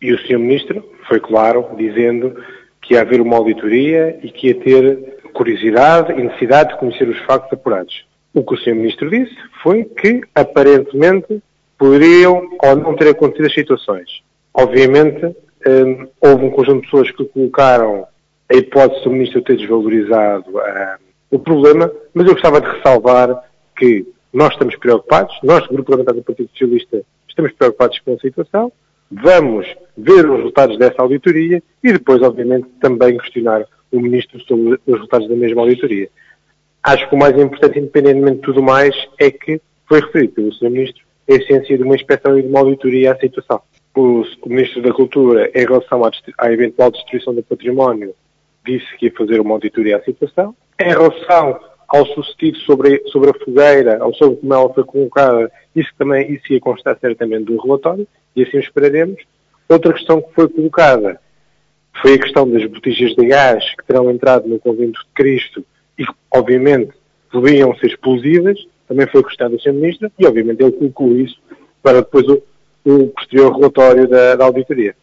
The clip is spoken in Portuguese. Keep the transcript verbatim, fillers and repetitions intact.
E o senhor Ministro foi claro, dizendo que ia haver uma auditoria e que ia ter curiosidade e necessidade de conhecer os factos apurados. O que o senhor Ministro disse foi que, aparentemente, poderiam ou não ter acontecido as situações. Obviamente, hum, houve um conjunto de pessoas que colocaram a hipótese do Ministro ter desvalorizado hum, o problema, mas eu gostava de ressalvar que nós estamos preocupados, nós, do Grupo Parlamentar do Partido Socialista, estamos preocupados com a situação, vamos ver os resultados dessa auditoria e depois, obviamente, também questionar o Ministro sobre os resultados da mesma auditoria. Acho que o mais importante, independentemente de tudo mais, é que foi referido pelo senhor Ministro a essência de uma inspeção e de uma auditoria à situação. O, o Ministro da Cultura, em relação à, à eventual destruição do património, disse que ia fazer uma auditoria à situação. Em relação ao sucedido sobre, sobre a fogueira, ou sobre como ela foi colocada, isso também isso ia constar certamente do relatório, e assim o esperaremos. Outra questão que foi colocada foi a questão das botijas de gás que terão entrado no Convento de Cristo e que, obviamente, podiam ser explosivas, também foi questionado o senhor Ministro, e, obviamente, ele colocou isso para depois o, o posterior relatório da, da auditoria.